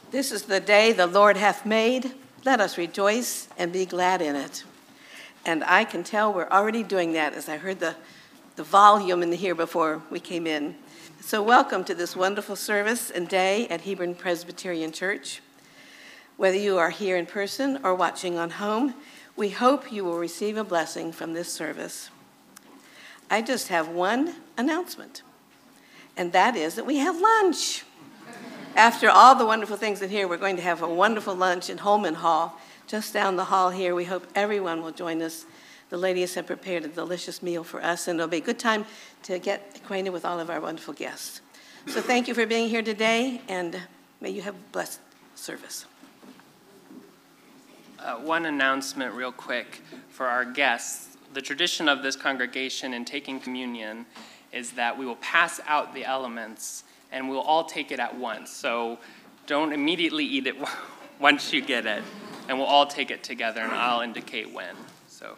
This is the day the Lord hath made. Let us rejoice and be glad in it. And I can tell we're already doing that as I heard the volume in here before we came in. So welcome to this wonderful service and day at Hebron Presbyterian Church. Whether you are here in person or watching on home, we hope you will receive a blessing from this service. I just have one announcement, and that is that we have lunch. After all the wonderful things in here, we're going to have a wonderful lunch in Holman Hall, just down the hall here. We hope everyone will join us. The ladies have prepared a delicious meal for us, and it'll be a good time to get acquainted with all of our wonderful guests. So thank you for being here today, and may you have a blessed service. One announcement real quick for our guests. The tradition of this congregation in taking communion is that we will pass out the elements and we'll all take it at once. So don't immediately eat it once you get it, and we'll all take it together, and I'll indicate when. So.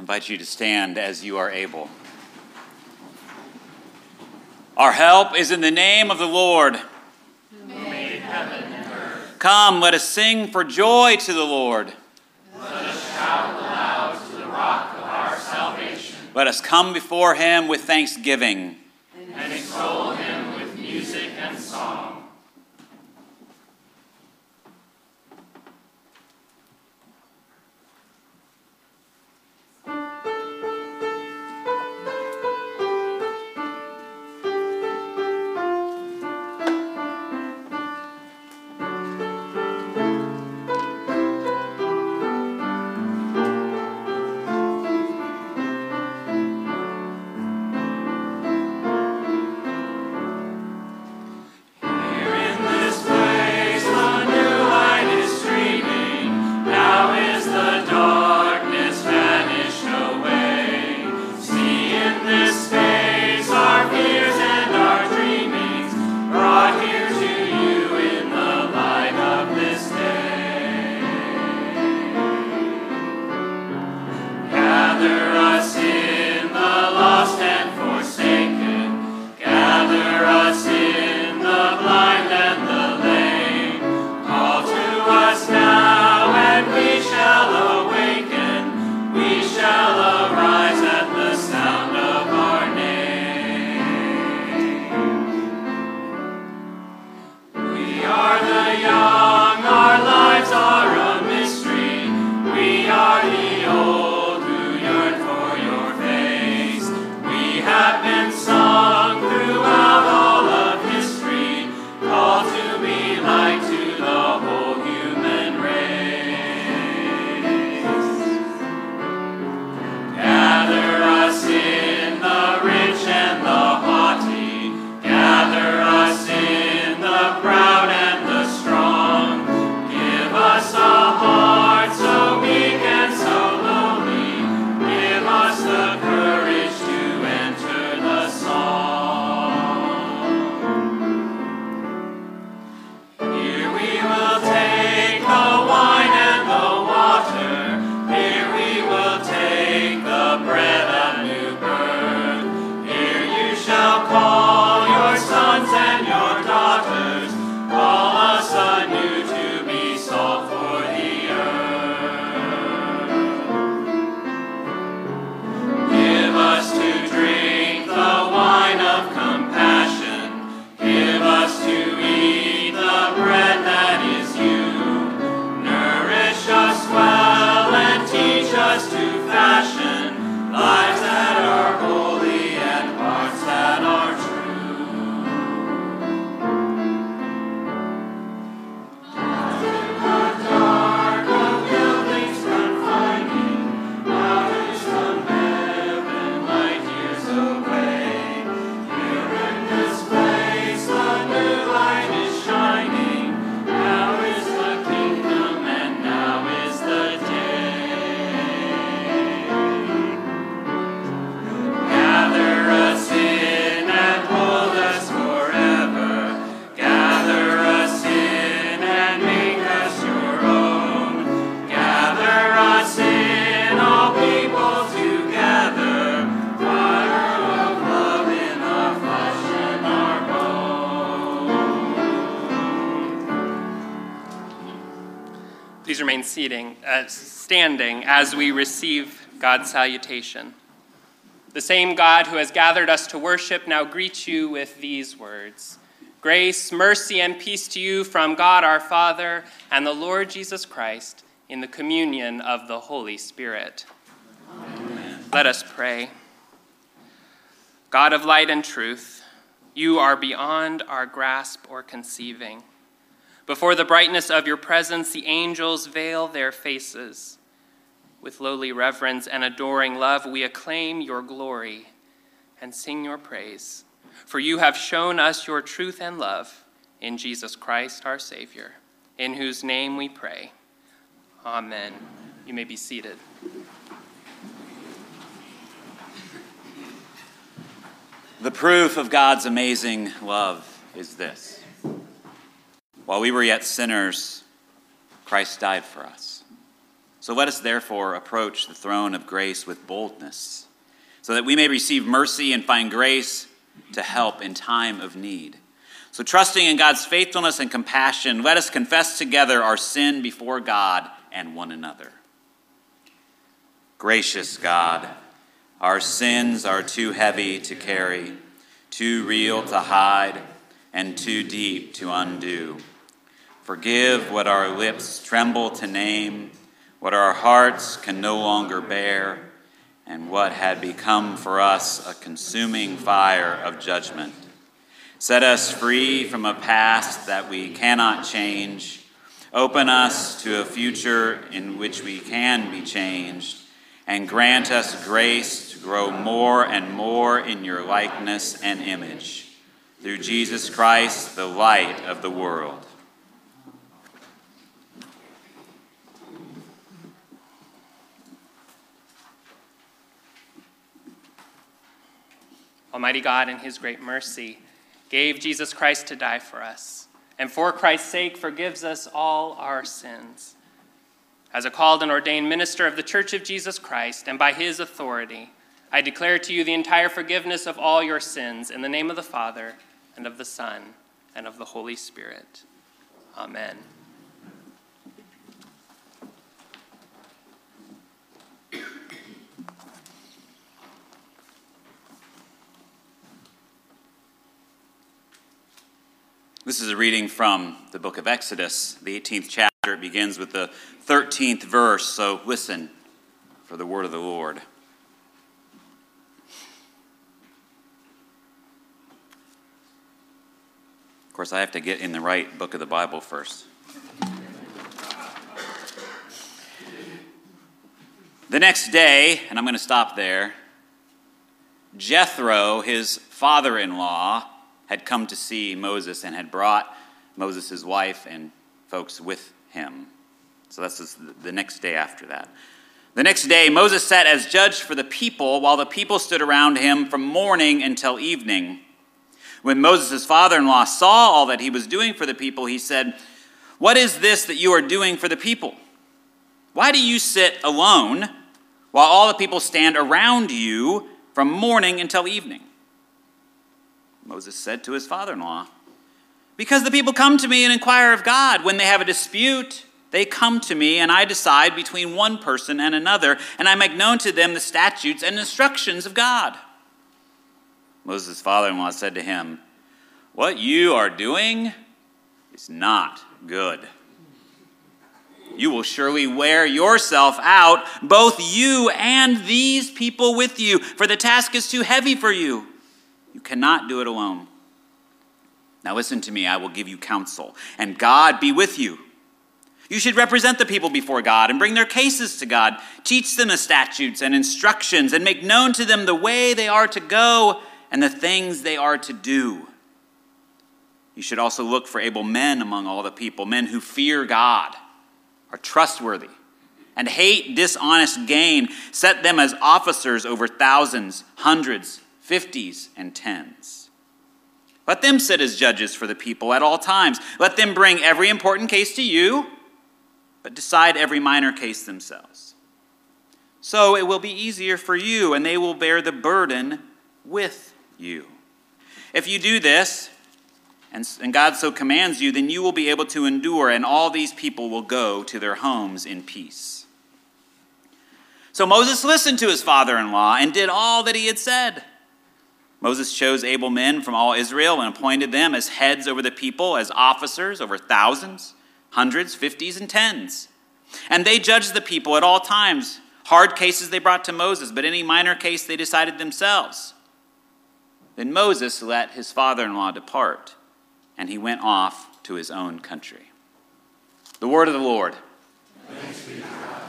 invite you to stand as you are able. Our help is in the name of the Lord, who made heaven and earth. Come, let us sing for joy to the Lord. Let us shout aloud to the rock of our salvation. Let us come before him with thanksgiving And extol him with music and song. Please remain standing as we receive God's salutation. The same God who has gathered us to worship now greets you with these words. Grace, mercy, and peace to you from God our Father and the Lord Jesus Christ in the communion of the Holy Spirit. Amen. Let us pray. God of light and truth, you are beyond our grasp or conceiving. Before the brightness of your presence, the angels veil their faces. With lowly reverence and adoring love, we acclaim your glory and sing your praise. For you have shown us your truth and love in Jesus Christ, our Savior, in whose name we pray. Amen. You may be seated. The proof of God's amazing love is this. While we were yet sinners, Christ died for us. So let us therefore approach the throne of grace with boldness, so that we may receive mercy and find grace to help in time of need. So trusting in God's faithfulness and compassion, let us confess together our sin before God and one another. Gracious God, our sins are too heavy to carry, too real to hide, and too deep to undo. Forgive what our lips tremble to name, what our hearts can no longer bear, and what had become for us a consuming fire of judgment. Set us free from a past that we cannot change. Open us to a future in which we can be changed, and grant us grace to grow more and more in your likeness and image. Through Jesus Christ, the light of the world. Almighty God, in his great mercy, gave Jesus Christ to die for us, and for Christ's sake forgives us all our sins. As a called and ordained minister of the Church of Jesus Christ, and by his authority, I declare to you the entire forgiveness of all your sins in the name of the Father, and of the Son, and of the Holy Spirit. Amen. This is a reading from the book of Exodus, the 18th chapter. It begins with the 13th verse, so listen for the word of the Lord. Of course, I have to get in the right book of the Bible first. The next day, and I'm going to stop there, Jethro, his father-in-law, had come to see Moses and had brought Moses' wife and folks with him. So that's the next day after that. The next day, Moses sat as judge for the people, while the people stood around him from morning until evening. When Moses' father-in-law saw all that he was doing for the people, he said, "What is this that you are doing for the people? Why do you sit alone while all the people stand around you from morning until evening?" Moses said to his father-in-law, "Because the people come to me and inquire of God. When they have a dispute, they come to me, and I decide between one person and another, and I make known to them the statutes and instructions of God." Moses' father-in-law said to him, "What you are doing is not good. You will surely wear yourself out, both you and these people with you, for the task is too heavy for you. You cannot do it alone. Now listen to me, I will give you counsel, and God be with you. You should represent the people before God and bring their cases to God. Teach them the statutes and instructions, and make known to them the way they are to go and the things they are to do. You should also look for able men among all the people, men who fear God, are trustworthy, and hate dishonest gain. Set them as officers over thousands, hundreds, 50s, and 10s. Let them sit as judges for the people at all times. Let them bring every important case to you, but decide every minor case themselves. So it will be easier for you, and they will bear the burden with you. If you do this, and God so commands you, then you will be able to endure, and all these people will go to their homes in peace." So Moses listened to his father-in-law and did all that he had said. Moses chose able men from all Israel and appointed them as heads over the people, as officers over thousands, hundreds, 50s, and 10s. And they judged the people at all times. Hard cases they brought to Moses, but any minor case they decided themselves. Then Moses let his father-in-law depart, and he went off to his own country. The word of the Lord. Thanks be to God.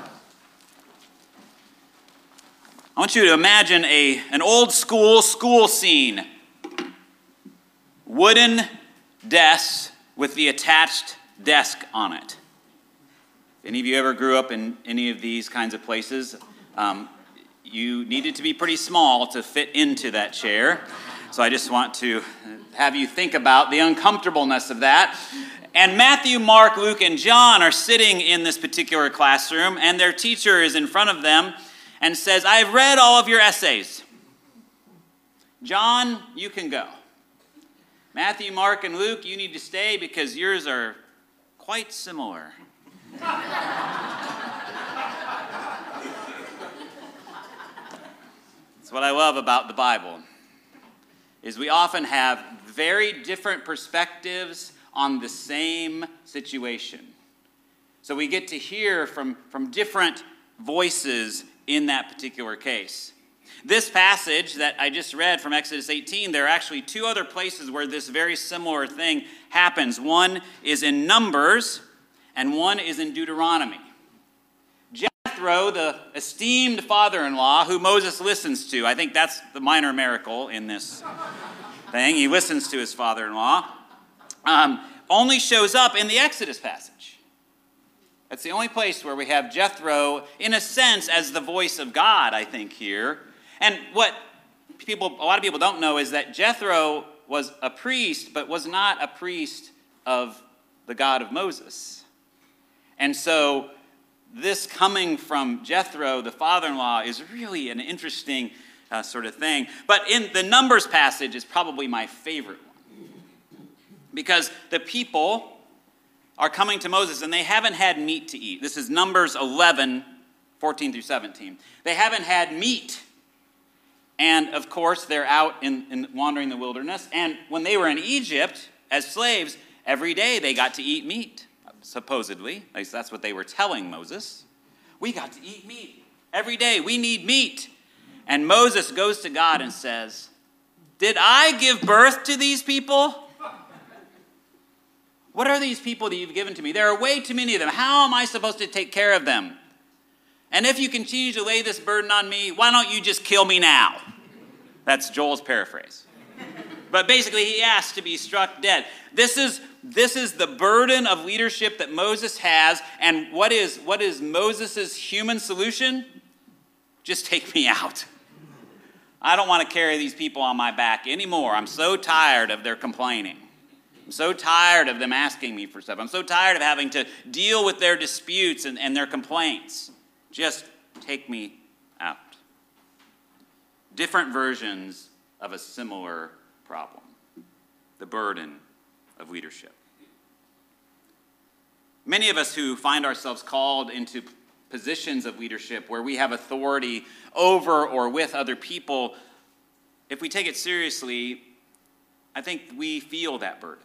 I want you to imagine an old school scene. Wooden desks with the attached desk on it. Any of you ever grew up in any of these kinds of places? You needed to be pretty small to fit into that chair. So I just want to have you think about the uncomfortableness of that. And Matthew, Mark, Luke, and John are sitting in this particular classroom, and their teacher is in front of them and says, "I've read all of your essays. John, you can go. Matthew, Mark, and Luke, you need to stay because yours are quite similar." That's what I love about the Bible, is we often have very different perspectives on the same situation. So we get to hear from different voices in that particular case. This passage that I just read from Exodus 18, there are actually two other places where this very similar thing happens. One is in Numbers, and one is in Deuteronomy. Jethro, the esteemed father-in-law who Moses listens to, I think that's the minor miracle in this thing. He listens to his father-in-law. Only shows up in the Exodus passage. That's the only place where we have Jethro, in a sense, as the voice of God, I think, here. And what a lot of people don't know is that Jethro was a priest, but was not a priest of the God of Moses. And so this coming from Jethro, the father-in-law, is really an interesting sort of thing. But in the Numbers passage is probably my favorite one. Because the people are coming to Moses and they haven't had meat to eat. This is Numbers 11, 14 through 17. They haven't had meat. And of course, they're out in wandering the wilderness. And when they were in Egypt as slaves, every day they got to eat meat, supposedly. At least that's what they were telling Moses. We got to eat meat. Every day we need meat. And Moses goes to God and says, "Did I give birth to these people? What are these people that you've given to me? There are way too many of them. How am I supposed to take care of them? And if you continue to lay this burden on me, why don't you just kill me now?" That's Joel's paraphrase. But basically, he asked to be struck dead. This is the burden of leadership that Moses has. And what is Moses' human solution? Just take me out. I don't want to carry these people on my back anymore. I'm so tired of their complaining. I'm so tired of them asking me for stuff. I'm so tired of having to deal with their disputes and their complaints. Just take me out. Different versions of a similar problem. The burden of leadership. Many of us who find ourselves called into positions of leadership where we have authority over or with other people, if we take it seriously, I think we feel that burden.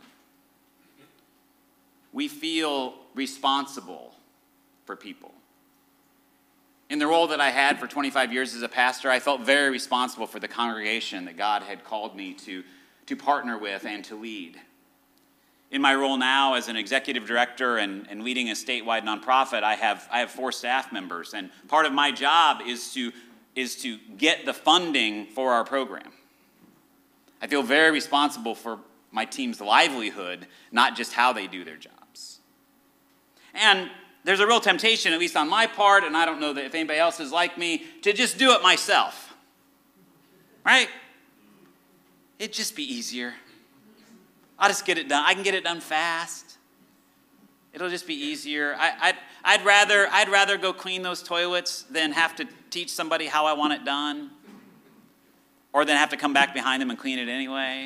We feel responsible for people. In the role that I had for 25 years as a pastor, I felt very responsible for the congregation that God had called me to partner with and to lead. In my role now as an executive director and leading a statewide nonprofit, I have 4 staff members, and part of my job is to get the funding for our program. I feel very responsible for my team's livelihood, not just how they do their jobs. And there's a real temptation, at least on my part, and I don't know that if anybody else is like me, to just do it myself. Right? It'd just be easier. I'll just get it done. I can get it done fast. It'll just be easier. I'd rather go clean those toilets than have to teach somebody how I want it done, or then have to come back behind them and clean it anyway.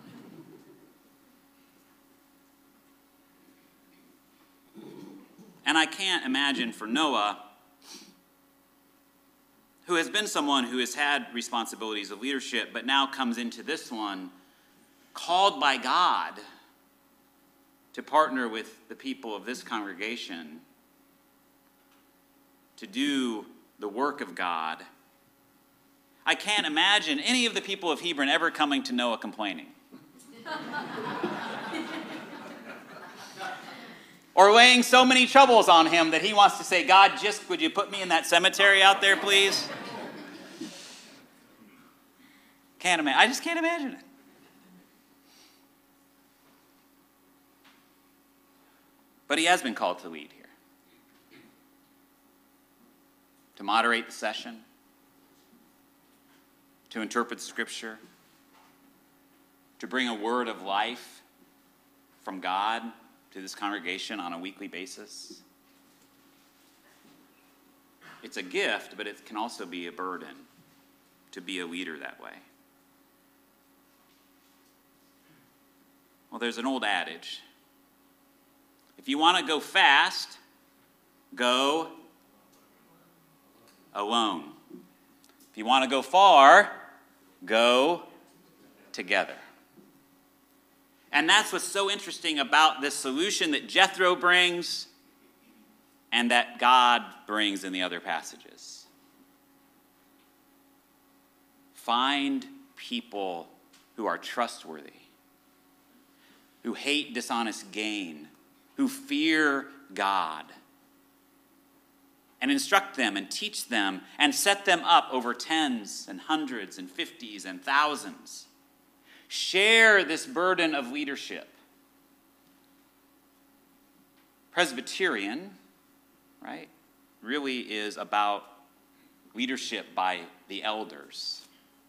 And I can't imagine for Noah, who has been someone who has had responsibilities of leadership, but now comes into this one, called by God to partner with the people of this congregation to do the work of God. I can't imagine any of the people of Hebron ever coming to Noah complaining. Or laying so many troubles on him that he wants to say, "God, just would you put me in that cemetery out there, please?" I just can't imagine it. But he has been called to lead here. To moderate the session. To interpret Scripture. to bring a word of life from God to this congregation on a weekly basis? It's a gift, but it can also be a burden to be a leader that way. Well, there's an old adage. If you want to go fast, go alone. If you want to go far, go together. And that's what's so interesting about this solution that Jethro brings and that God brings in the other passages. Find people who are trustworthy, who hate dishonest gain, who fear God, and instruct them and teach them and set them up over tens and hundreds and fifties and thousands. Share this burden of leadership. Presbyterian, right, really is about leadership by the elders.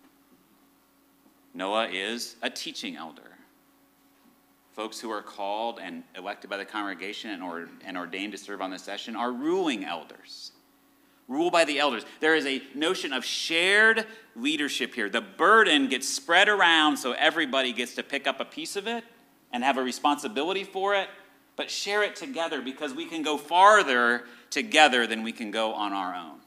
Noah is a teaching elder. Folks who are called and elected by the congregation and ordained to serve on the session are ruling elders. Rule by the elders. There is a notion of shared leadership here. The burden gets spread around so everybody gets to pick up a piece of it and have a responsibility for it, but share it together because we can go farther together than we can go on our own.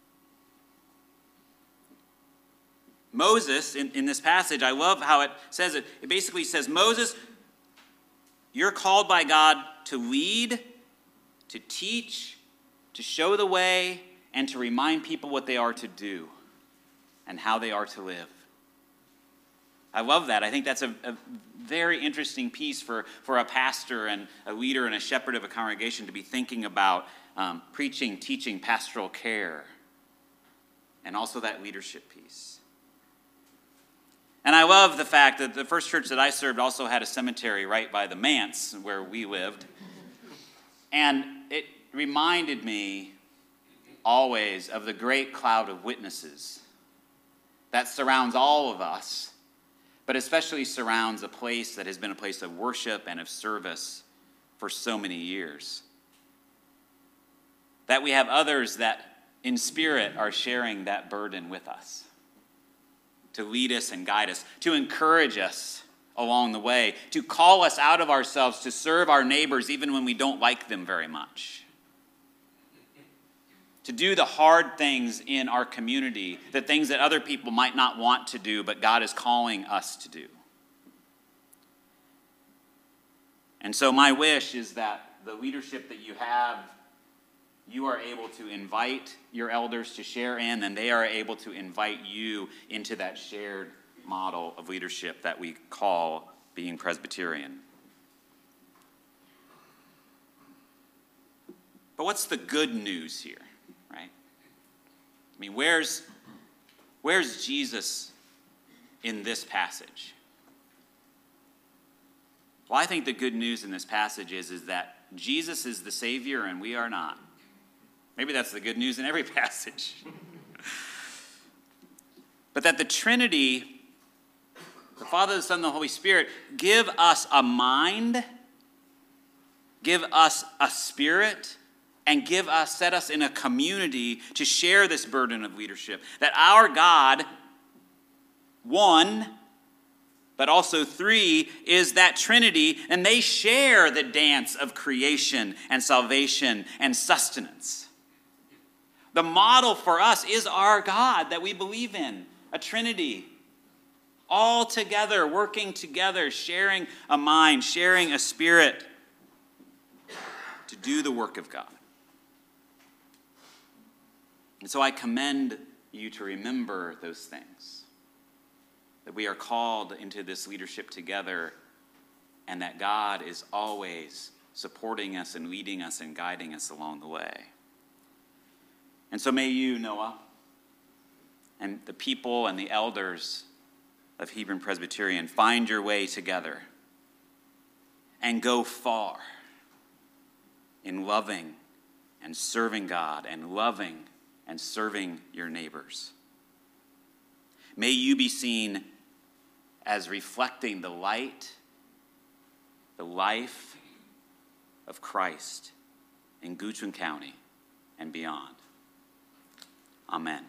Moses, in this passage, I love how it says it. It basically says, Moses, you're called by God to lead, to teach, to show the way, and to remind people what they are to do and how they are to live. I love that. I think that's a very interesting piece for a pastor and a leader and a shepherd of a congregation to be thinking about preaching, teaching, pastoral care, and also that leadership piece. And I love the fact that the first church that I served also had a cemetery right by the manse where we lived. And it reminded me always of the great cloud of witnesses that surrounds all of us, but especially surrounds a place that has been a place of worship and of service for so many years. That we have others that in spirit are sharing that burden with us, to lead us and guide us, to encourage us along the way, to call us out of ourselves to serve our neighbors even when we don't like them very much, to do the hard things in our community, the things that other people might not want to do, but God is calling us to do. And so my wish is that the leadership that you have, you are able to invite your elders to share in, and they are able to invite you into that shared model of leadership that we call being Presbyterian. But what's the good news here, right? I mean, where's Jesus in this passage? Well, I think the good news in this passage is that Jesus is the Savior and we are not. Maybe that's the good news in every passage. But that the Trinity, the Father, the Son, and the Holy Spirit, give us a mind, give us a spirit, and set us in a community to share this burden of leadership. That our God, one, but also three, is that Trinity, and they share the dance of creation and salvation and sustenance. The model for us is our God that we believe in, a Trinity, all together, working together, sharing a mind, sharing a spirit to do the work of God. And so I commend you to remember those things, that we are called into this leadership together, and that God is always supporting us and leading us and guiding us along the way. And so may you, Noah, and the people and the elders of Hebron Presbyterian find your way together and go far in loving and serving God and loving and serving your neighbors. May you be seen as reflecting the light, the life of Christ in Guchun County and beyond. Amen.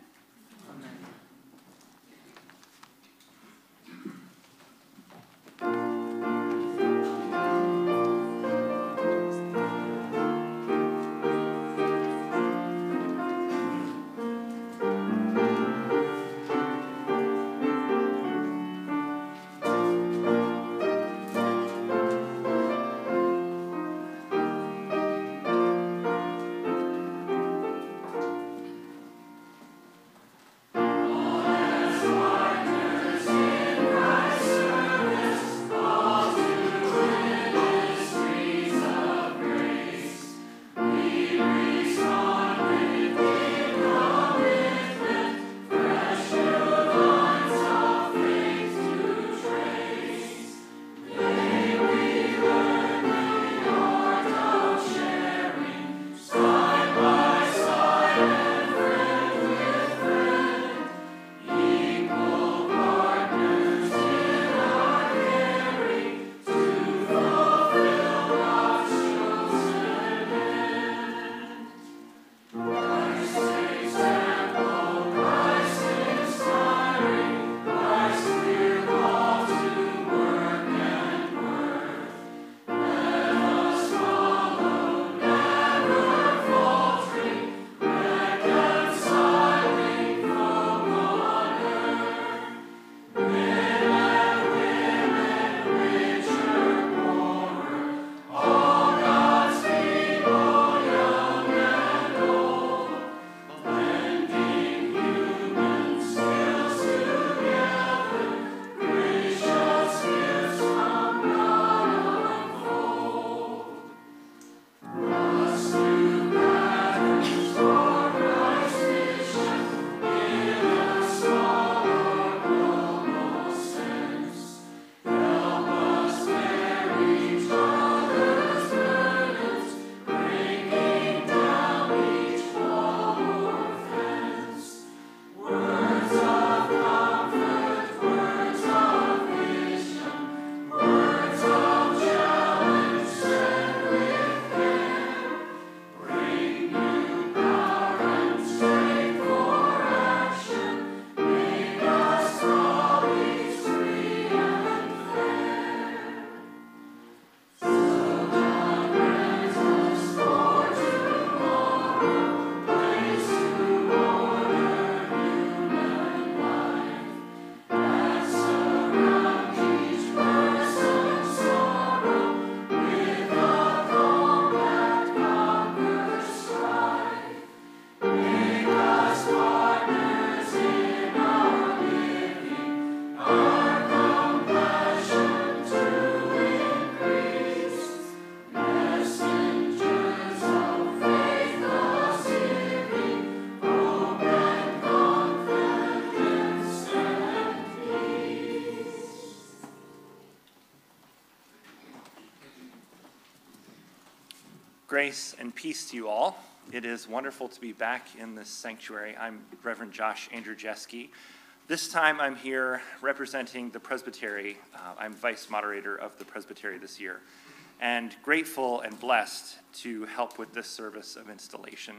Grace and peace to you all. It is wonderful to be back in this sanctuary. I'm Reverend Josh Andrzejewski. This time I'm here representing the Presbytery. I'm vice moderator of the Presbytery this year, and grateful and blessed to help with this service of installation.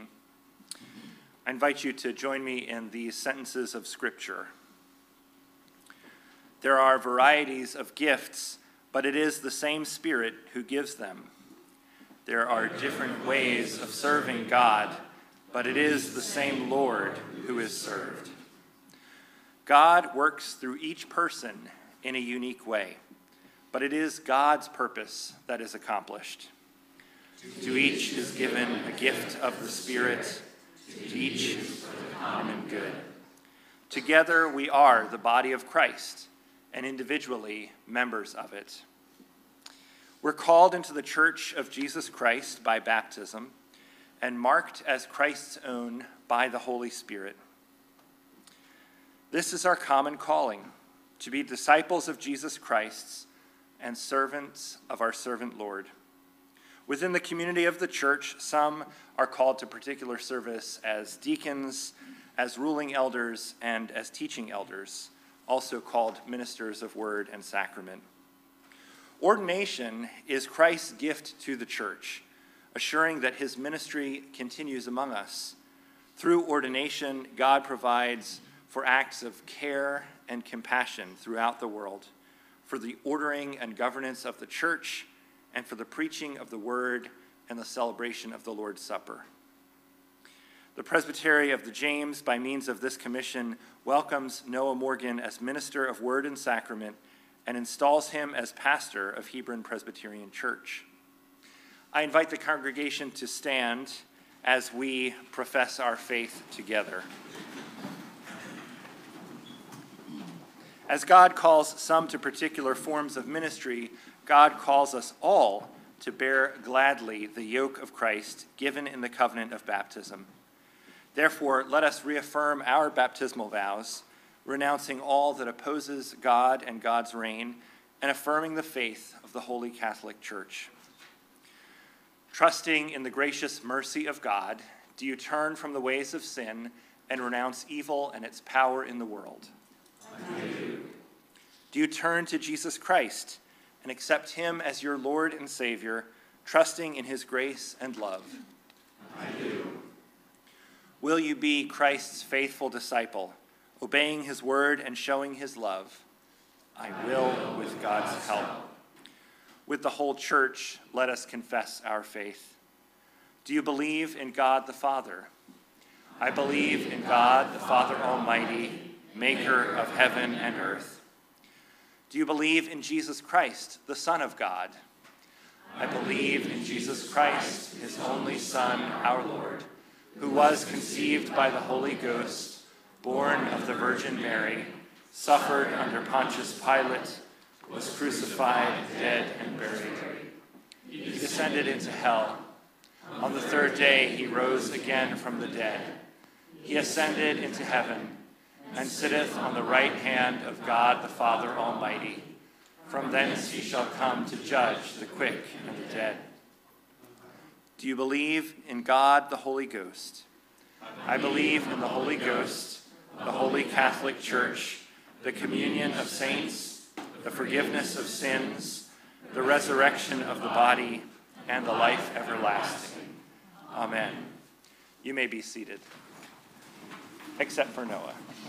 I invite you to join me in these sentences of Scripture. There are varieties of gifts, but it is the same Spirit who gives them. There are different ways of serving God, but it is the same Lord who is served. God works through each person in a unique way, but it is God's purpose that is accomplished. To each is given a gift of the Spirit, to each for the common good. Together we are the body of Christ, and individually members of it. We're called into the Church of Jesus Christ by baptism and marked as Christ's own by the Holy Spirit. This is our common calling, to be disciples of Jesus Christ and servants of our servant Lord. Within the community of the church, some are called to particular service as deacons, as ruling elders, and as teaching elders. also called ministers of word and sacrament. Ordination is Christ's gift to the church, assuring that his ministry continues among us. Through ordination, God provides for acts of care and compassion throughout the world, for the ordering and governance of the church, and for the preaching of the word and the celebration of the Lord's Supper. The Presbytery of the James, by means of this commission, welcomes Noah Morgan as minister of word and sacrament and installs him as pastor of Hebron Presbyterian Church. I invite the congregation to stand as we profess our faith together. As God calls some to particular forms of ministry, God calls us all to bear gladly the yoke of Christ given in the covenant of baptism. Therefore, let us reaffirm our baptismal vows, renouncing all that opposes God and God's reign, and affirming the faith of the Holy Catholic Church. Trusting in the gracious mercy of God, do you turn from the ways of sin and renounce evil and its power in the world? I do. Do you turn to Jesus Christ and accept him as your Lord and Savior, trusting in his grace and love? I do. Will you be Christ's faithful disciple, obeying his word and showing his love? I will, with God's help. With the whole church, let us confess our faith. Do you believe in God the Father? I believe in God the Father Almighty, maker of heaven and earth. Do you believe in Jesus Christ, the Son of God? I believe in Jesus Christ, his only Son, our Lord, who was conceived by the Holy Ghost, born of the Virgin Mary, suffered under Pontius Pilate, was crucified, dead, and buried. He descended into hell. On the third day he rose again from the dead. He ascended into heaven, and sitteth on the right hand of God the Father Almighty. From thence he shall come to judge the quick and the dead. Do you believe in God the Holy Ghost? I believe in the Holy Ghost, the Holy Catholic Church, the communion of saints, the forgiveness of sins, the resurrection of the body, and the life everlasting. Amen. You may be seated, except for Noah.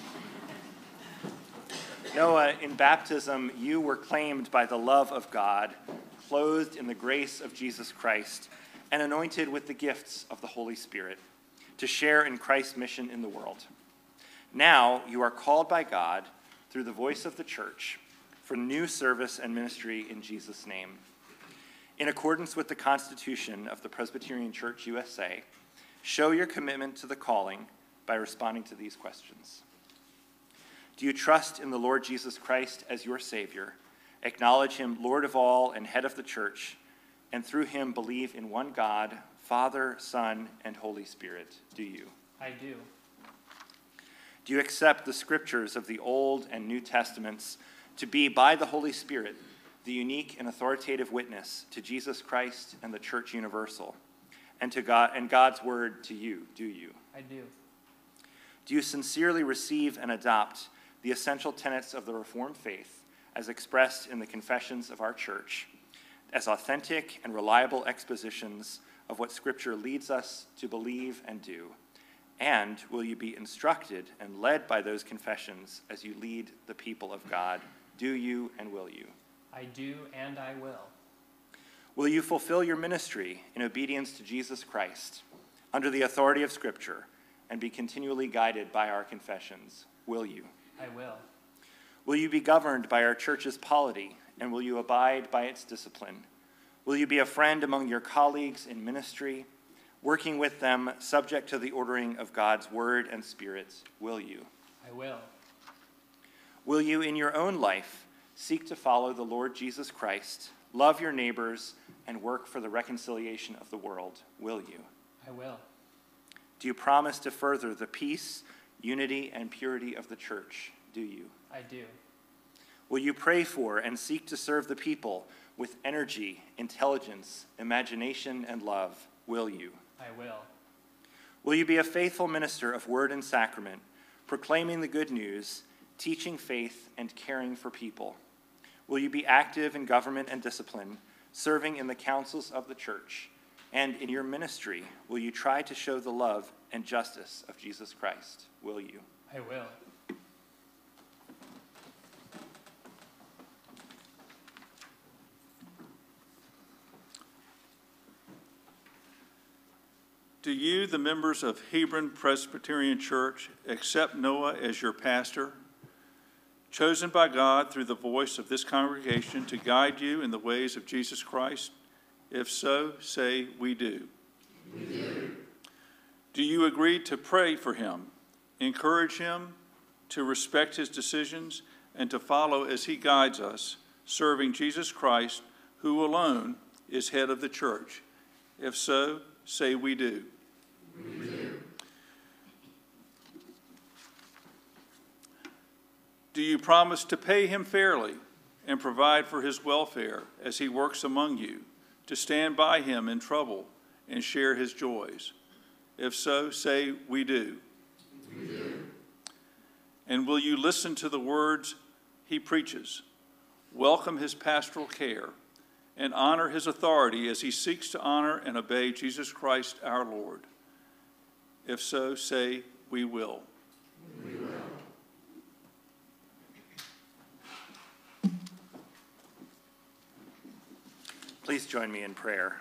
Noah, in baptism, you were claimed by the love of God, clothed in the grace of Jesus Christ, and anointed with the gifts of the Holy Spirit to share in Christ's mission in the world. Now you are called by God through the voice of the church for new service and ministry in Jesus' name. In accordance with the Constitution of the Presbyterian Church USA, show your commitment to the calling by responding to these questions. Do you trust in the Lord Jesus Christ as your Savior, acknowledge him Lord of all and head of the church, and through him believe in one God, Father, Son, and Holy Spirit? Do you? I do. Do you accept the scriptures of the Old and New Testaments to be, by the Holy Spirit, the unique and authoritative witness to Jesus Christ and the Church Universal, and to God and God's word to you? Do you? I do. Do you sincerely receive and adopt the essential tenets of the Reformed faith as expressed in the confessions of our church as authentic and reliable expositions of what Scripture leads us to believe and do? And will you be instructed and led by those confessions as you lead the people of God? Do you and will you? I do and I will. Will you fulfill your ministry in obedience to Jesus Christ under the authority of Scripture and be continually guided by our confessions? Will you? I will. Will you be governed by our church's polity, and will you abide by its discipline? Will you be a friend among your colleagues in ministry, working with them subject to the ordering of God's word and Spirit? Will you? I will. Will you, in your own life, seek to follow the Lord Jesus Christ, love your neighbors, and work for the reconciliation of the world? Will you? I will. Do you promise to further the peace, unity, and purity of the church? Do you? I do. Will you pray for and seek to serve the people with energy, intelligence, imagination, and love? Will you? I will. Will you be a faithful minister of word and sacrament, proclaiming the good news teaching faith and caring for people? Will you be active in government and discipline, serving in the councils of the church? And in your ministry, will you try to show the love and justice of Jesus Christ? Will you? I will. Do you, the members of Hebron Presbyterian Church, accept Noah as your pastor, chosen by God through the voice of this congregation to guide you in the ways of Jesus Christ? If so, say, we do. We do. Do you agree to pray for him, encourage him, to respect his decisions, and to follow as he guides us, serving Jesus Christ, who alone is head of the church? If so, say, we do. We do. Do you promise to pay him fairly and provide for his welfare as he works among you, to stand by him in trouble and share his joys? If so, say, we do. We do. And will you listen to the words he preaches, welcome his pastoral care, and honor his authority as he seeks to honor and obey Jesus Christ our Lord? If so, say, we will. We will. Please join me in prayer.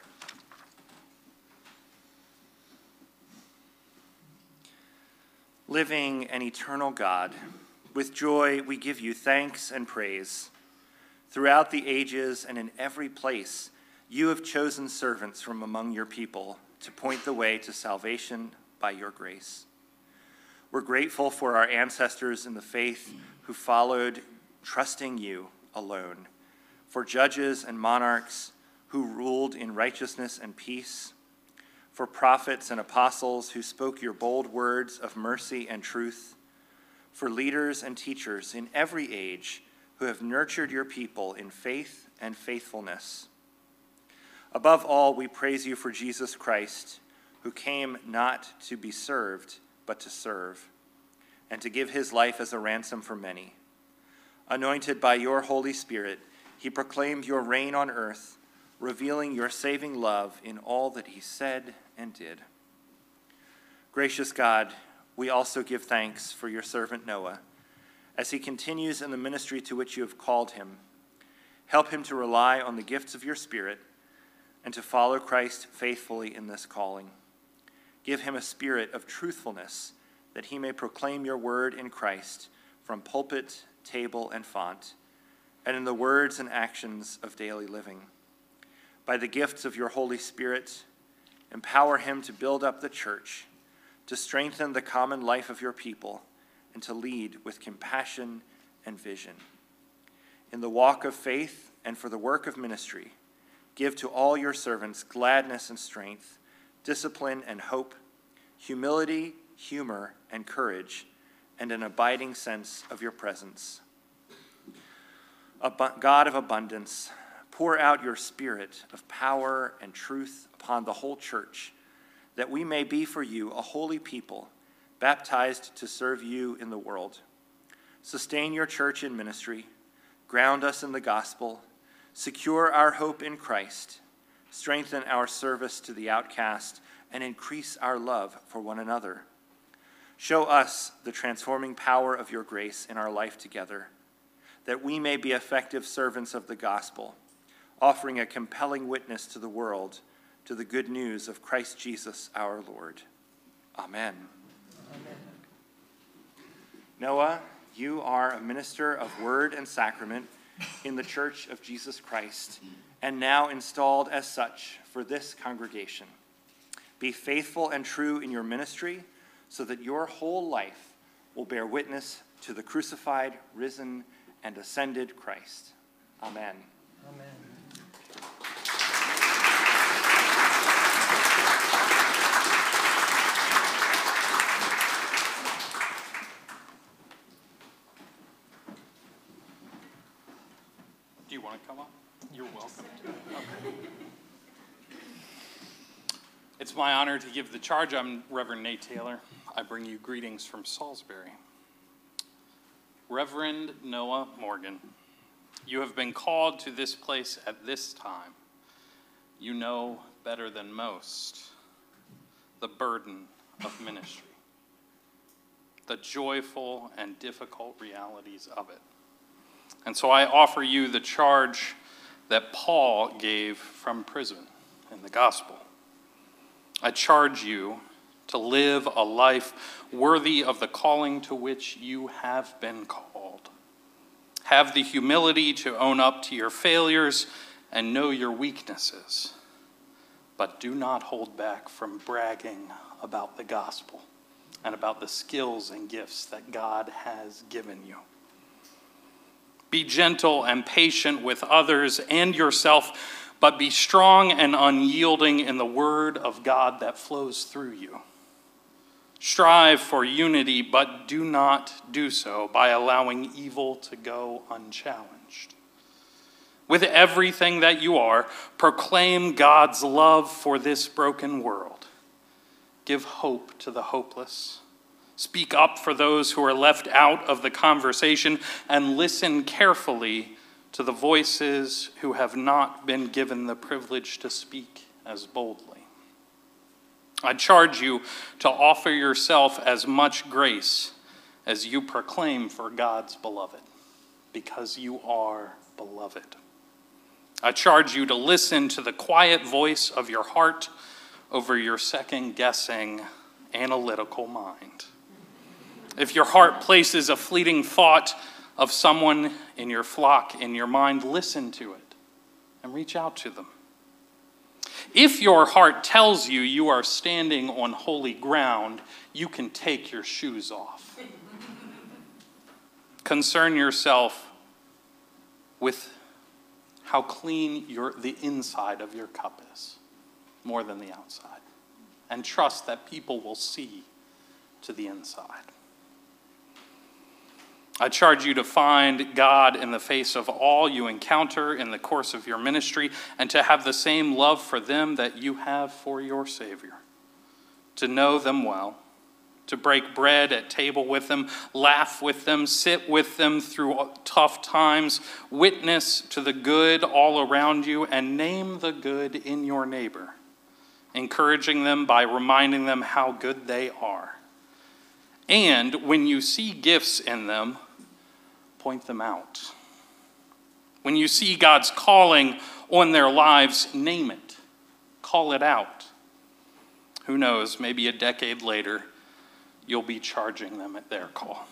Living and eternal God, with joy we give you thanks and praise. Throughout the ages and in every place, you have chosen servants from among your people to point the way to salvation by your grace. We're grateful for our ancestors in the faith who followed, trusting you alone, for judges and monarchs who ruled in righteousness and peace, for prophets and apostles who spoke your bold words of mercy and truth, for leaders and teachers in every age who have nurtured your people in faith and faithfulness. Above all, we praise you for Jesus Christ, who came not to be served, but to serve, and to give his life as a ransom for many. Anointed by your Holy Spirit, he proclaimed your reign on earth, revealing your saving love in all that he said and did. Gracious God, we also give thanks for your servant Noah, as he continues in the ministry to which you have called him. Help him to rely on the gifts of your Spirit and to follow Christ faithfully in this calling. Give him a spirit of truthfulness, that he may proclaim your word in Christ from pulpit, table, and font, and in the words and actions of daily living. By the gifts of your Holy Spirit, empower him to build up the church, to strengthen the common life of your people, and to lead with compassion and vision. In the walk of faith and for the work of ministry, give to all your servants gladness and strength, discipline and hope, humility, humor, and courage, and an abiding sense of your presence. God of abundance, pour out your spirit of power and truth upon the whole church, that we may be for you a holy people, baptized to serve you in the world. Sustain your church in ministry, ground us in the gospel, secure our hope in Christ, strengthen our service to the outcast, and increase our love for one another. Show us the transforming power of your grace in our life together, that we may be effective servants of the gospel, offering a compelling witness to the world to the good news of Christ Jesus our Lord. Amen. Amen. Noah, you are a minister of word and sacrament in the Church of Jesus Christ, and now installed as such for this congregation. Be faithful and true in your ministry, so that your whole life will bear witness to the crucified, risen, and ascended Christ. Amen. Amen. Do you want to come up? You're welcome to. Okay. It's my honor to give the charge. I'm Reverend Nate Taylor. I bring you greetings from Salisbury. Reverend Noah Morgan, you have been called to this place at this time. You know better than most the burden of ministry, the joyful and difficult realities of it. And so I offer you the charge that Paul gave from prison in the gospel. I charge you to live a life worthy of the calling to which you have been called. Have the humility to own up to your failures and know your weaknesses, but do not hold back from bragging about the gospel and about the skills and gifts that God has given you. Be gentle and patient with others and yourself, but be strong and unyielding in the word of God that flows through you. Strive for unity, but do not do so by allowing evil to go unchallenged. With everything that you are, proclaim God's love for this broken world. Give hope to the hopeless. Speak up for those who are left out of the conversation, and listen carefully to the voices who have not been given the privilege to speak as boldly. I charge you to offer yourself as much grace as you proclaim for God's beloved, because you are beloved. I charge you to listen to the quiet voice of your heart over your second-guessing, analytical mind. If your heart places a fleeting thought of someone in your flock in your mind, listen to it and reach out to them. If your heart tells you you are standing on holy ground, you can take your shoes off. Concern yourself with how clean the inside of your cup is, more than the outside. And trust that people will see to the inside. I charge you to find God in the face of all you encounter in the course of your ministry, and to have the same love for them that you have for your Savior. To know them well, to break bread at table with them, laugh with them, sit with them through tough times, witness to the good all around you, and name the good in your neighbor, encouraging them by reminding them how good they are. And when you see gifts in them, point them out. When you see God's calling on their lives, name it. Call it out. Who knows, maybe a decade later, you'll be charging them at their call.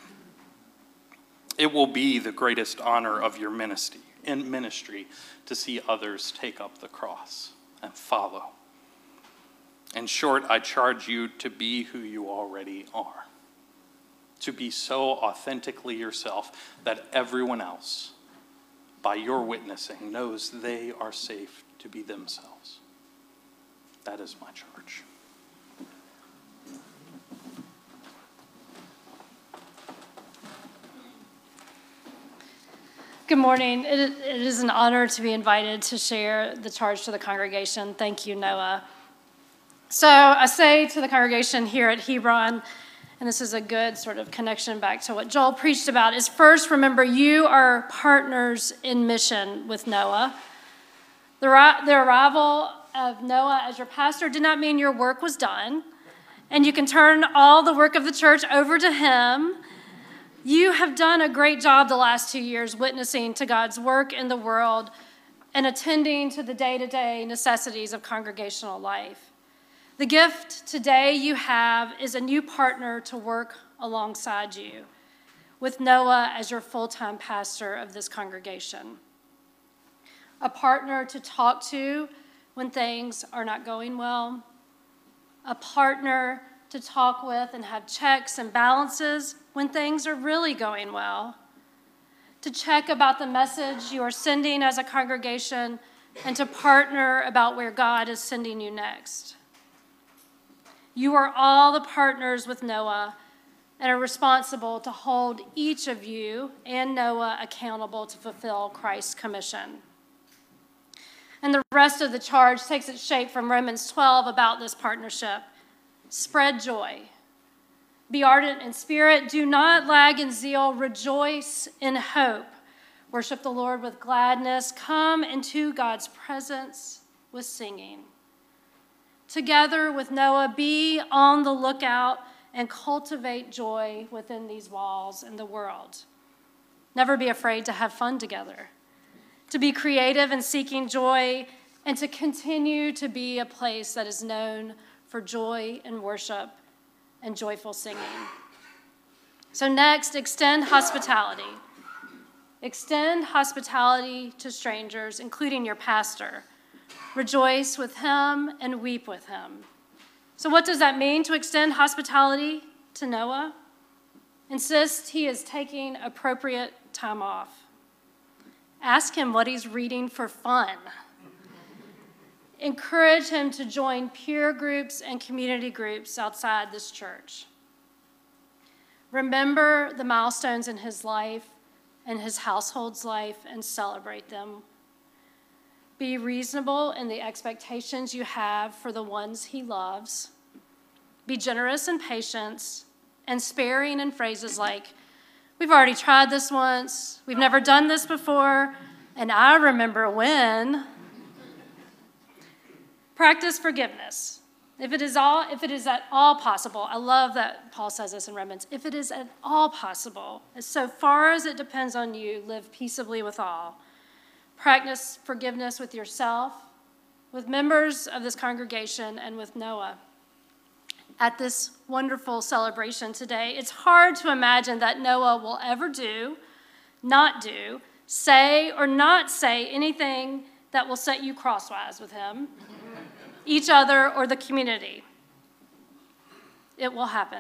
It will be the greatest honor of your ministry to see others take up the cross and follow. In short, I charge you to be who you already are. To be so authentically yourself that everyone else, by your witnessing, knows they are safe to be themselves. That is my charge. Good morning. It is an honor to be invited to share the charge to the congregation. Thank you, Noah. So I say to the congregation here at Hebron, and this is a good sort of connection back to what Joel preached about, is first, remember, you are partners in mission with Noah. The arrival of Noah as your pastor did not mean your work was done, and you can turn all the work of the church over to him. You have done a great job the last 2 years witnessing to God's work in the world and attending to the day-to-day necessities of congregational life. The gift today you have is a new partner to work alongside you, with Noah as your full-time pastor of this congregation. A partner to talk to when things are not going well. A partner to talk with and have checks and balances when things are really going well. To check about the message you are sending as a congregation, and to partner about where God is sending you next. You are all the partners with Noah and are responsible to hold each of you and Noah accountable to fulfill Christ's commission. And the rest of the charge takes its shape from Romans 12 about this partnership. Spread joy. Be ardent in spirit. Do not lag in zeal. Rejoice in hope. Worship the Lord with gladness. Come into God's presence with singing. Together with Noah, be on the lookout and cultivate joy within these walls and the world. Never be afraid to have fun together, to be creative in seeking joy, and to continue to be a place that is known for joy and worship and joyful singing. So next, extend hospitality. Extend hospitality to strangers, including your pastor. Rejoice with him and weep with him. So what does that mean to extend hospitality to Noah? Insist he is taking appropriate time off. Ask him what he's reading for fun. Encourage him to join peer groups and community groups outside this church. Remember the milestones in his life and his household's life and celebrate them. Be reasonable in the expectations you have for the ones he loves. Be generous in patience and sparing in phrases like, we've already tried this once, we've never done this before, and I remember when. Practice forgiveness. If it is at all possible, I love that Paul says this in Romans, if it is at all possible, as so far as it depends on you, live peaceably with all. Practice forgiveness with yourself, with members of this congregation, and with Noah. At this wonderful celebration today, it's hard to imagine that Noah will ever do, not do, say, or not say anything that will set you crosswise with him, each other, or the community. It will happen.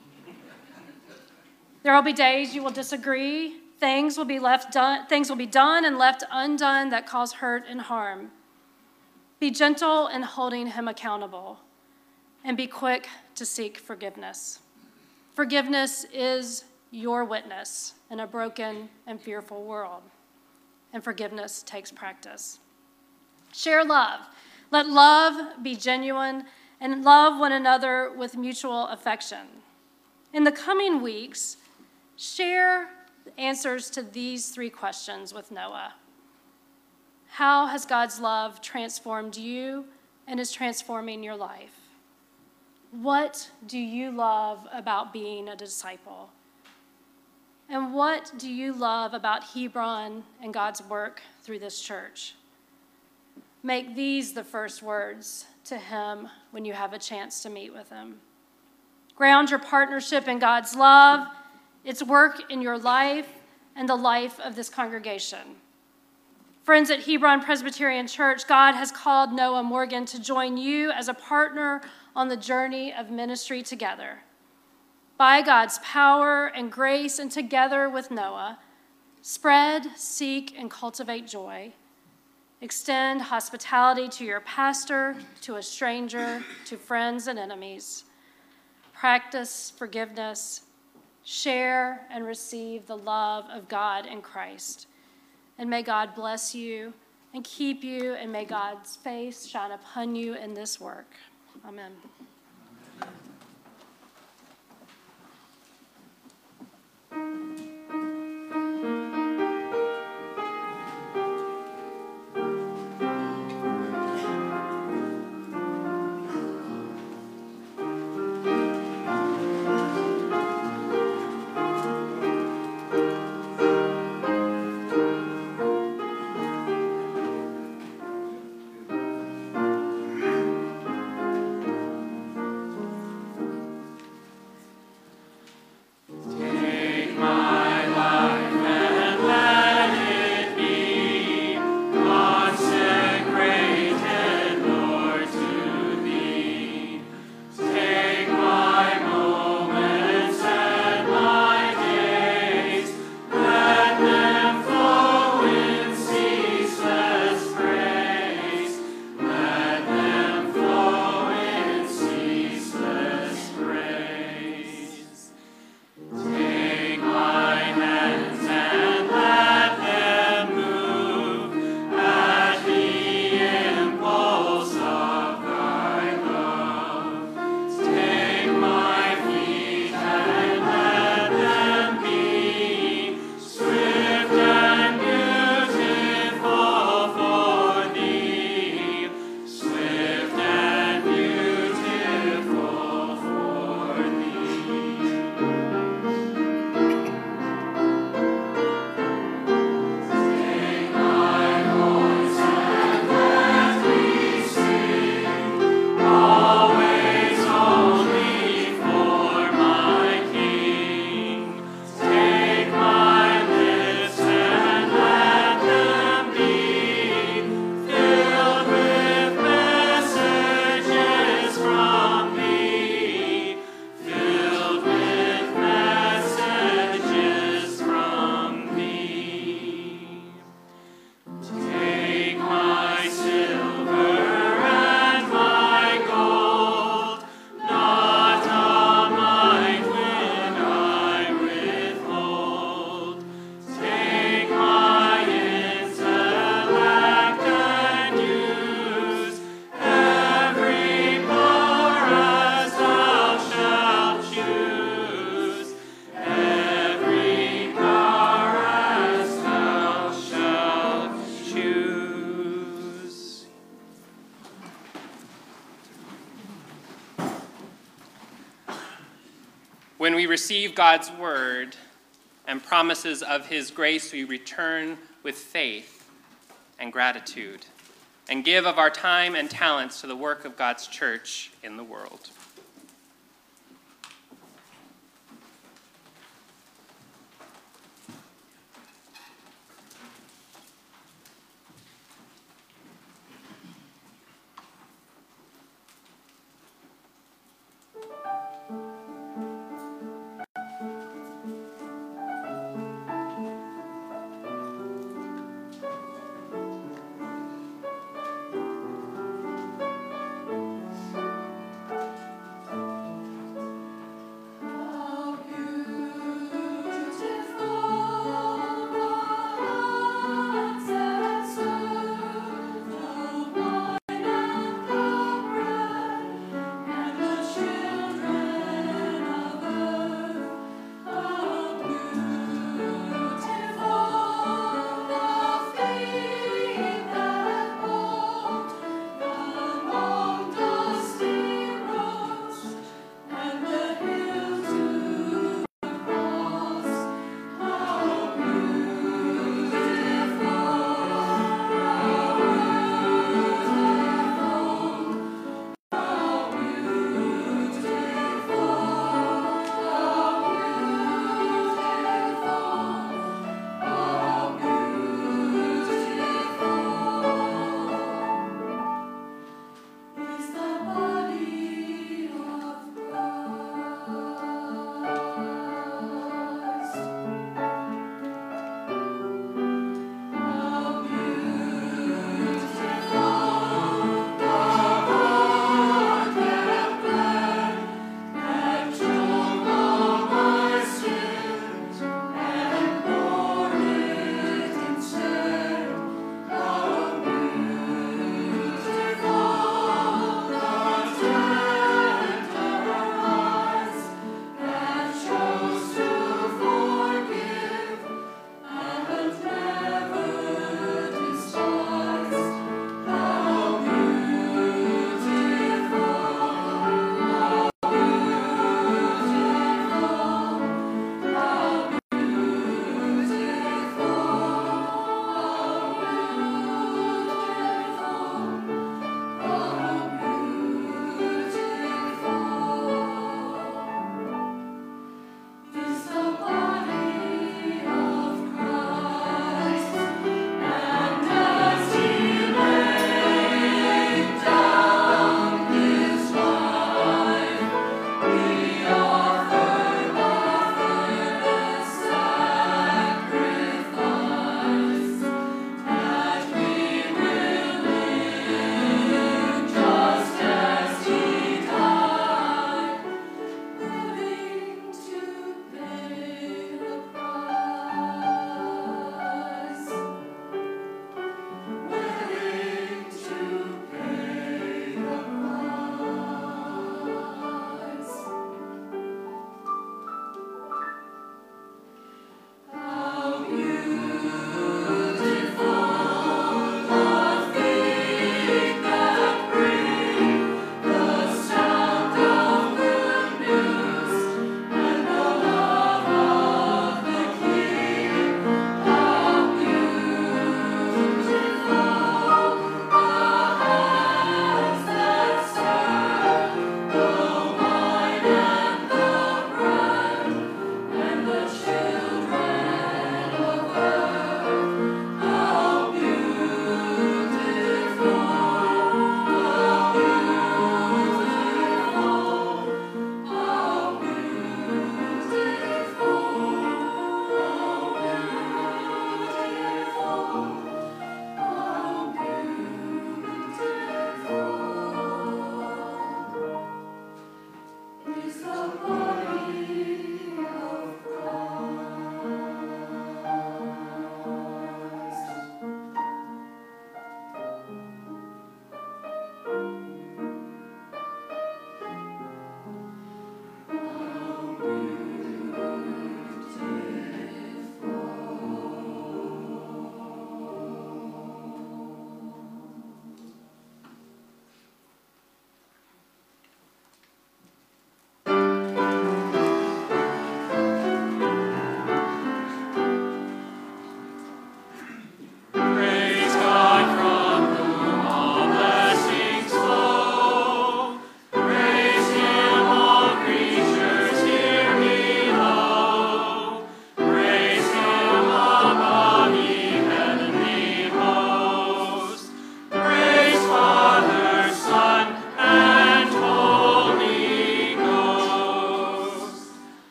There will be days you will disagree. Things will be done and left undone that cause hurt and harm. Be gentle in holding him accountable, and be quick to seek forgiveness. Forgiveness is your witness in a broken and fearful world, and forgiveness takes practice. Share love. Let love be genuine, and love one another with mutual affection. In the coming weeks, share answers to these 3 questions with Noah. How has God's love transformed you and is transforming your life? What do you love about being a disciple? And what do you love about Hebron and God's work through this church? Make these the first words to him when you have a chance to meet with him. Ground your partnership in God's love, its work in your life, and the life of this congregation. Friends at Hebron Presbyterian Church, God has called Noah Morgan to join you as a partner on the journey of ministry together. By God's power and grace, and together with Noah, spread, seek, and cultivate joy. Extend hospitality to your pastor, to a stranger, to friends and enemies. Practice forgiveness. Share and receive the love of God in Christ. And may God bless you and keep you, and may God's face shine upon you in this work. Amen. When we receive God's word and promises of his grace, we return with faith and gratitude and give of our time and talents to the work of God's church in the world.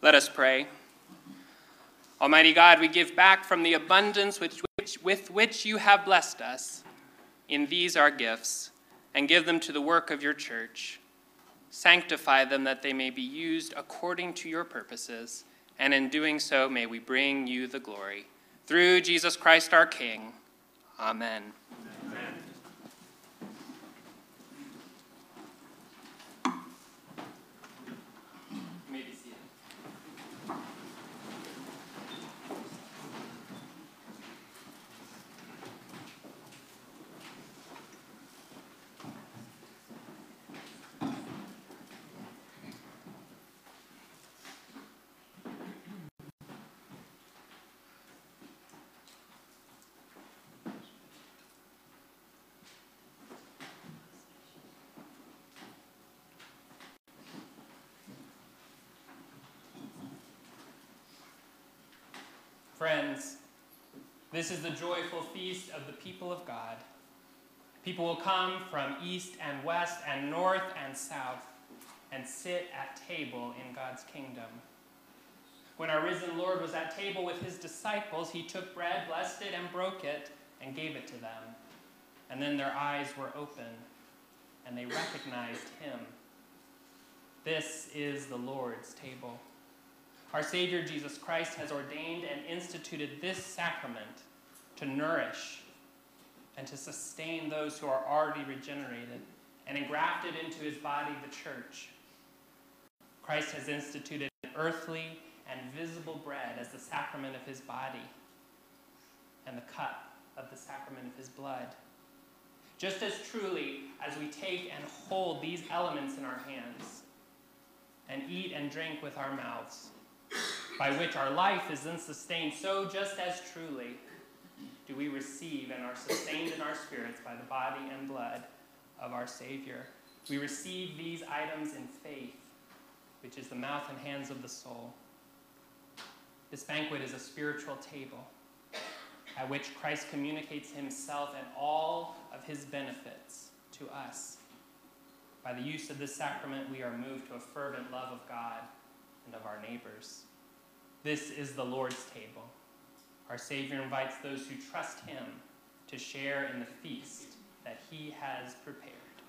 Let us pray. Almighty God, we give back from the abundance with which you have blessed us in these our gifts, and give them to the work of your church. Sanctify them that they may be used according to your purposes, and in doing so may we bring you the glory. Through Jesus Christ our King. Amen. Amen. You may be seated. Friends, this is the joyful feast of the people of God. People will come from east and west and north and south and sit at table in God's kingdom. When our risen Lord was at table with his disciples, he took bread, blessed it, and broke it, and gave it to them. And then their eyes were opened, and they recognized him. This is the Lord's table. Our Savior Jesus Christ has ordained and instituted this sacrament to nourish and to sustain those who are already regenerated and engrafted into his body, the church. Christ has instituted earthly and visible bread as the sacrament of his body and the cup of the sacrament of his blood. Just as truly as we take and hold these elements in our hands and eat and drink with our mouths, by which our life is then sustained, so just as truly do we receive and are sustained in our spirits by the body and blood of our Savior. We receive these items in faith, which is the mouth and hands of the soul. This banquet is a spiritual table at which Christ communicates himself and all of his benefits to us. By the use of this sacrament, we are moved to a fervent love of God and of our neighbors. This is the Lord's table. Our Savior invites those who trust him to share in the feast that he has prepared.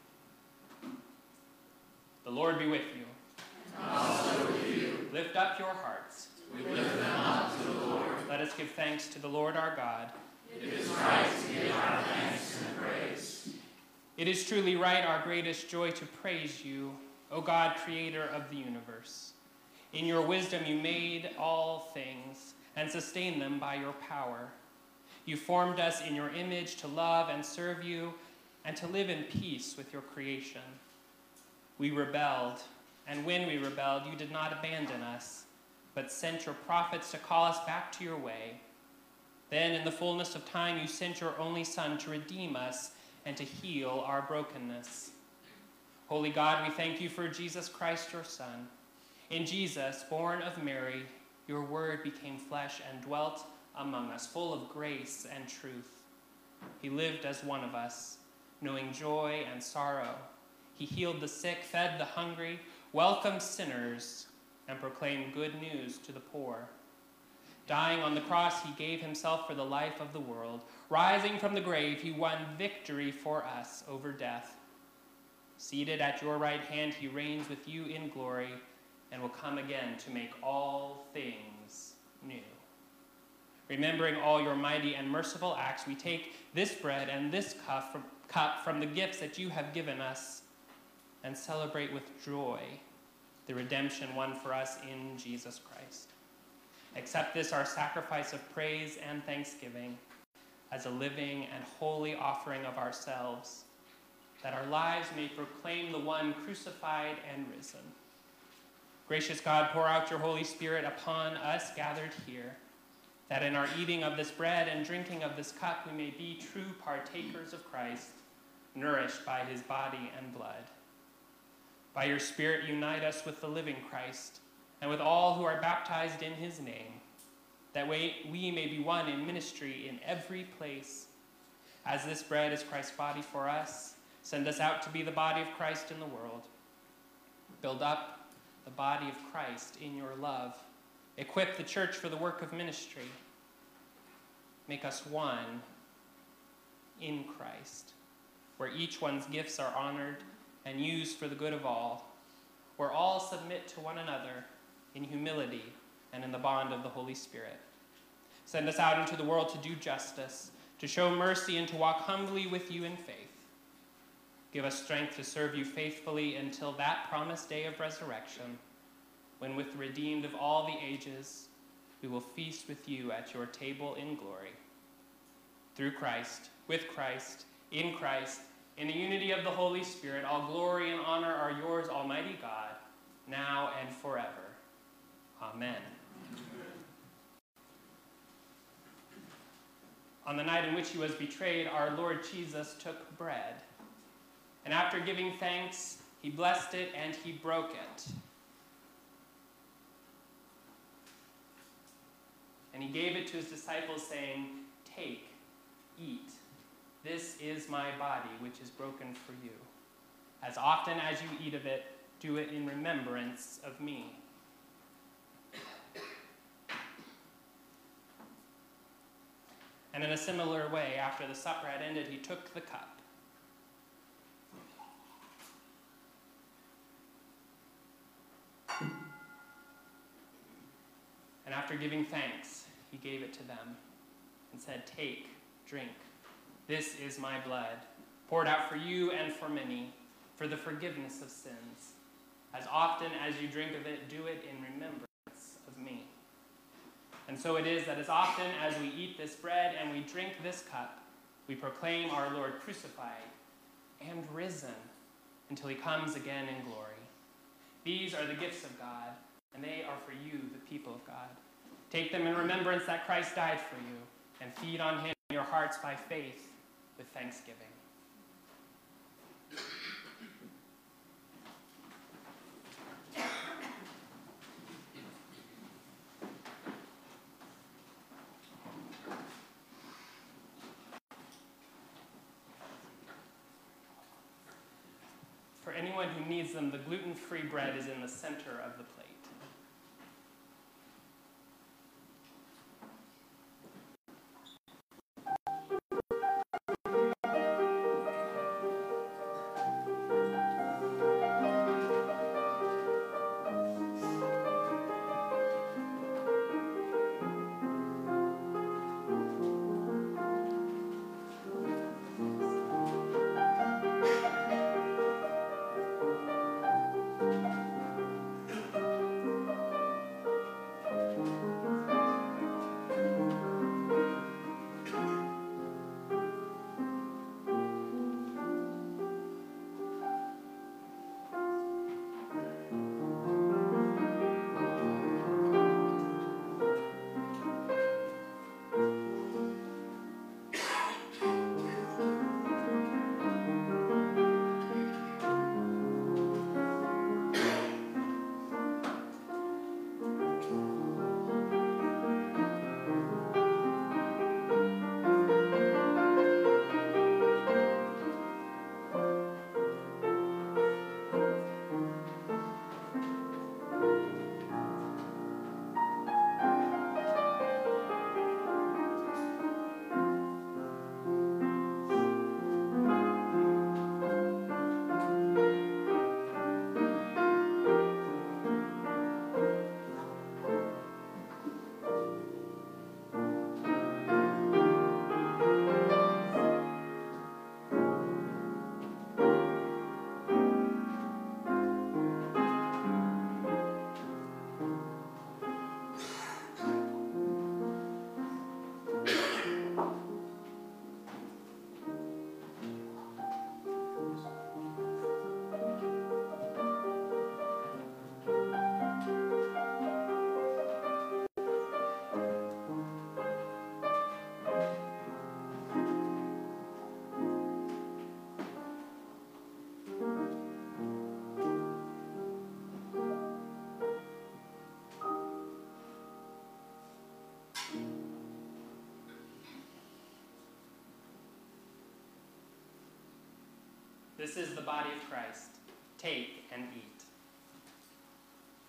The Lord be with you. And also with you. Lift up your hearts. We lift them up to the Lord. Let us give thanks to the Lord our God. It is right to give our thanks and praise. It is truly right, our greatest joy, to praise you, O God, creator of the universe. In your wisdom you made all things and sustained them by your power. You formed us in your image to love and serve you and to live in peace with your creation. We rebelled, and when we rebelled, you did not abandon us, but sent your prophets to call us back to your way. Then, in the fullness of time, you sent your only Son to redeem us and to heal our brokenness. Holy God, we thank you for Jesus Christ, your Son. In Jesus, born of Mary, your word became flesh and dwelt among us, full of grace and truth. He lived as one of us, knowing joy and sorrow. He healed the sick, fed the hungry, welcomed sinners, and proclaimed good news to the poor. Dying on the cross, he gave himself for the life of the world. Rising from the grave, he won victory for us over death. Seated at your right hand, he reigns with you in glory and will come again to make all things new. Remembering all your mighty and merciful acts, we take this bread and this cup from the gifts that you have given us and celebrate with joy the redemption won for us in Jesus Christ. Accept this, our sacrifice of praise and thanksgiving, as a living and holy offering of ourselves, that our lives may proclaim the one crucified and risen. Gracious God, pour out your Holy Spirit upon us gathered here, that in our eating of this bread and drinking of this cup we may be true partakers of Christ, nourished by his body and blood. By your Spirit, unite us with the living Christ and with all who are baptized in his name, that we may be one in ministry in every place. As this bread is Christ's body for us, send us out to be the body of Christ in the world. Build up the body of Christ in your love. Equip the church for the work of ministry. Make us one in Christ, where each one's gifts are honored and used for the good of all, where all submit to one another in humility and in the bond of the Holy Spirit. Send us out into the world to do justice, to show mercy, and to walk humbly with you in faith. Give us strength to serve you faithfully until that promised day of resurrection, when with the redeemed of all the ages, we will feast with you at your table in glory. Through Christ, with Christ, in the unity of the Holy Spirit, all glory and honor are yours, Almighty God, now and forever. Amen. On the night in which he was betrayed, our Lord Jesus took bread. And after giving thanks, he blessed it and he broke it. And he gave it to his disciples, saying, "Take, eat. This is my body, which is broken for you. As often as you eat of it, do it in remembrance of me." And in a similar way, after the supper had ended, he took the cup. And after giving thanks, he gave it to them and said, "Take, drink. This is my blood, poured out for you and for many, for the forgiveness of sins. As often as you drink of it, do it in remembrance of me." And so it is that as often as we eat this bread and we drink this cup, we proclaim our Lord crucified and risen until he comes again in glory. These are the gifts of God, and they are for you, the people of God. Take them in remembrance that Christ died for you, and feed on him in your hearts by faith with thanksgiving. For anyone who needs them, the gluten-free bread is in the center of the plate. This is the body of Christ. Take and eat.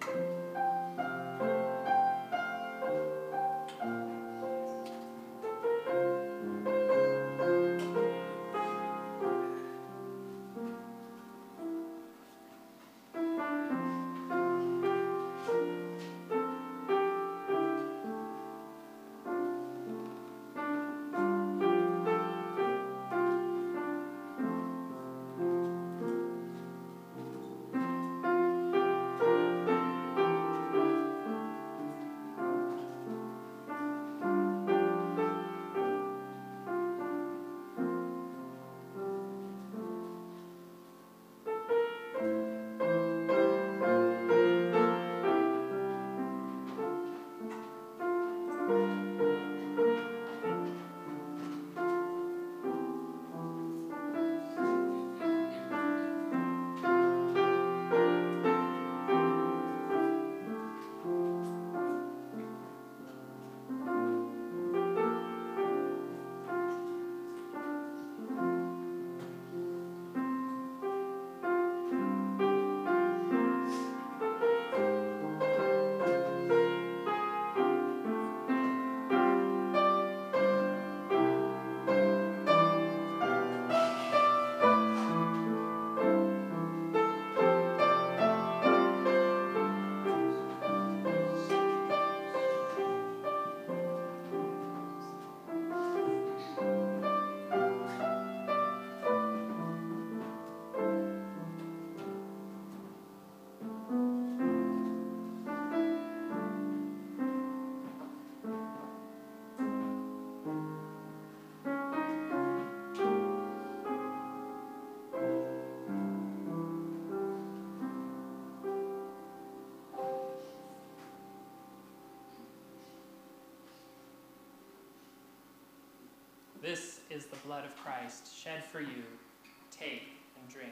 This is the blood of Christ, shed for you. Take and drink.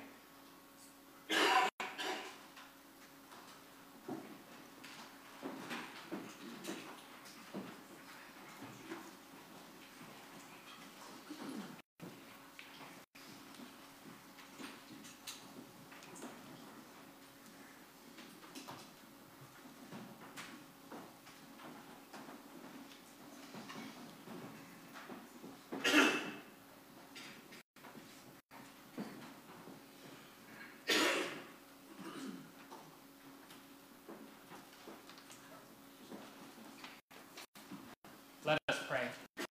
Let us pray.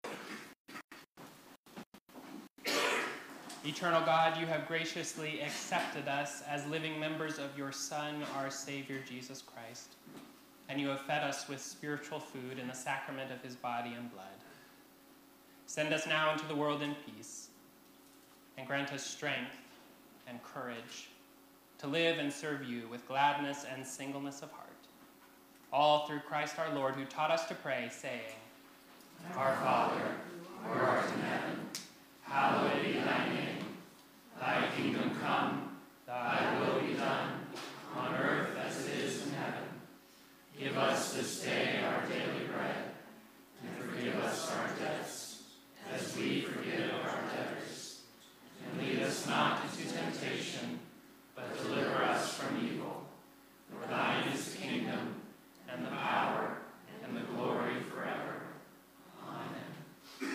Eternal God, you have graciously accepted us as living members of your Son, our Savior, Jesus Christ, and you have fed us with spiritual food in the sacrament of his body and blood. Send us now into the world in peace, and grant us strength and courage to live and serve you with gladness and singleness of heart. All through Christ our Lord, who taught us to pray, saying, Our Father, who art in heaven, hallowed be thy name. Thy kingdom come, thy will be done, on earth as it is in heaven. Give us this day our daily bread, and forgive us our debts, as we forgive our debtors. And lead us not into temptation, but deliver us from evil. For thine is the kingdom, and the power, and the glory forever. Amen.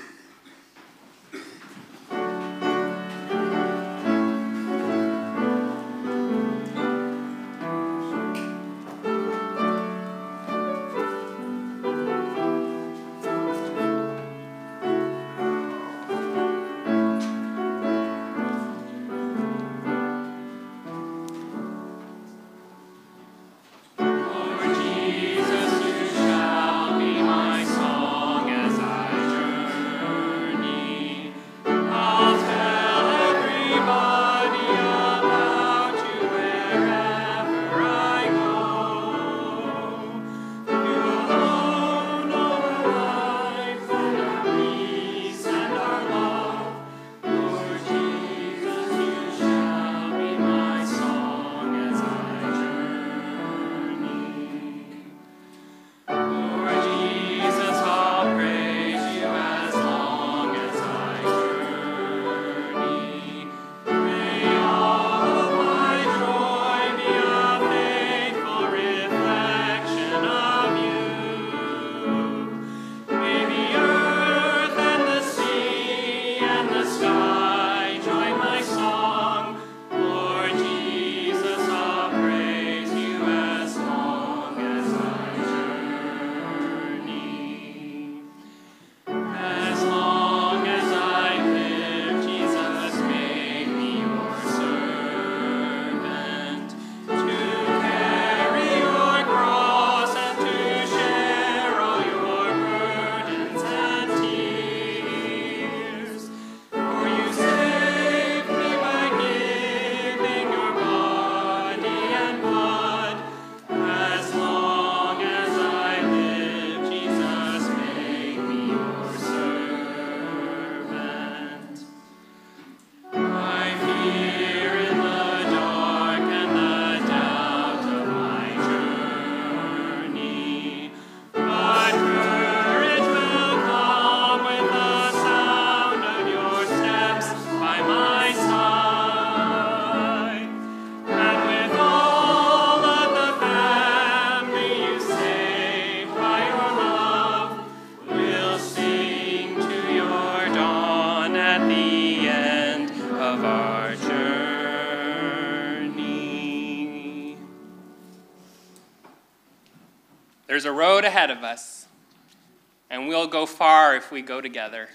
There's a road ahead of us, and we'll go far if we go together.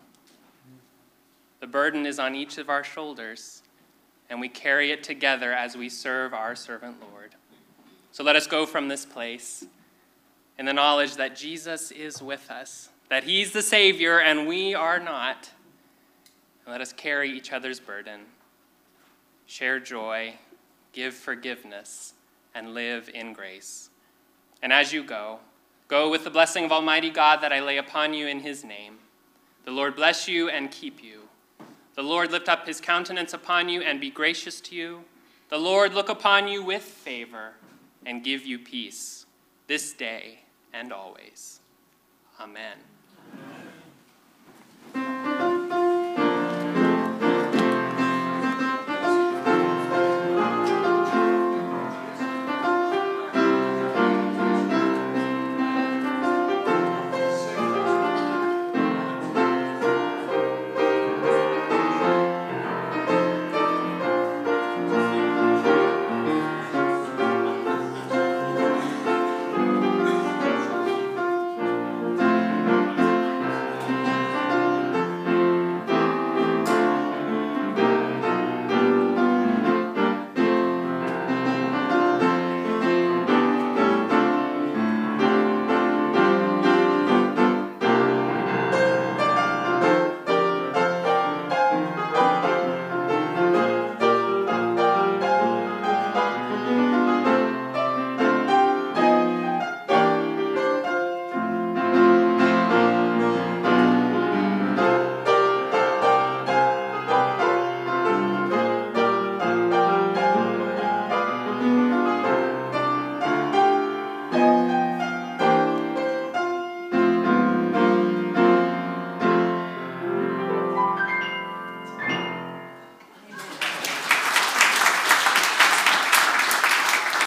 The burden is on each of our shoulders, and we carry it together as we serve our servant Lord. So let us go from this place in the knowledge that Jesus is with us, that he's the Savior and we are not. And let us carry each other's burden, share joy, give forgiveness, and live in grace. And as you go, go with the blessing of Almighty God that I lay upon you in his name. The Lord bless you and keep you. The Lord lift up his countenance upon you and be gracious to you. The Lord look upon you with favor and give you peace this day and always. Amen.